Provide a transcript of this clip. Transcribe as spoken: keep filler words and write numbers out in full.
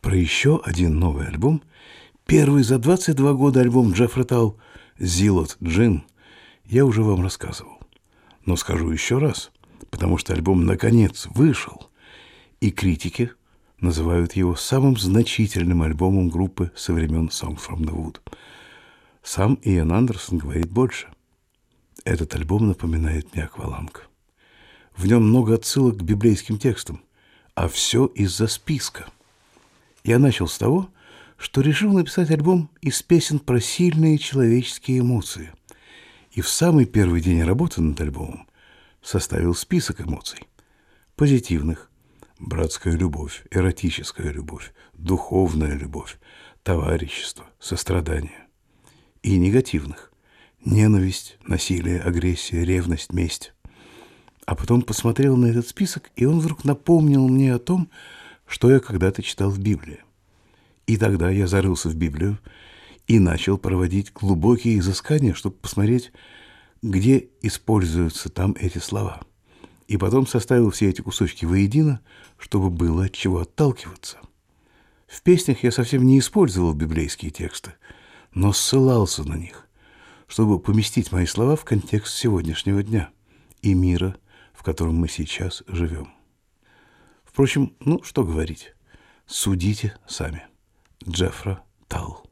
Про еще один новый альбом, первый за двадцать два года альбом Джеффри Талл «Зилот Джин», я уже вам рассказывал. Но скажу еще раз, потому что альбом наконец вышел, и критики называют его самым значительным альбомом группы со времен Songs from the Wood. Сам Иэн Андерсон говорит больше. Этот альбом напоминает мне акваланг. В нем много отсылок к библейским текстам, а все из-за списка. Я начал с того, что решил написать альбом из песен про сильные человеческие эмоции. И в самый первый день работы над альбомом составил список эмоций. Позитивных – братская любовь, эротическая любовь, духовная любовь, товарищество, сострадание. И негативных – ненависть, насилие, агрессия, ревность, месть. А потом посмотрел на этот список, и он вдруг напомнил мне о том, что я когда-то читал в Библии. И тогда я зарылся в Библию и начал проводить глубокие изыскания, чтобы посмотреть, где используются там эти слова. И потом составил все эти кусочки воедино, чтобы было от чего отталкиваться. В песнях я совсем не использовал библейские тексты, но ссылался на них, чтобы поместить мои слова в контекст сегодняшнего дня и мира, в котором мы сейчас живем. Впрочем, ну что говорить, судите сами. Джеффри Талл.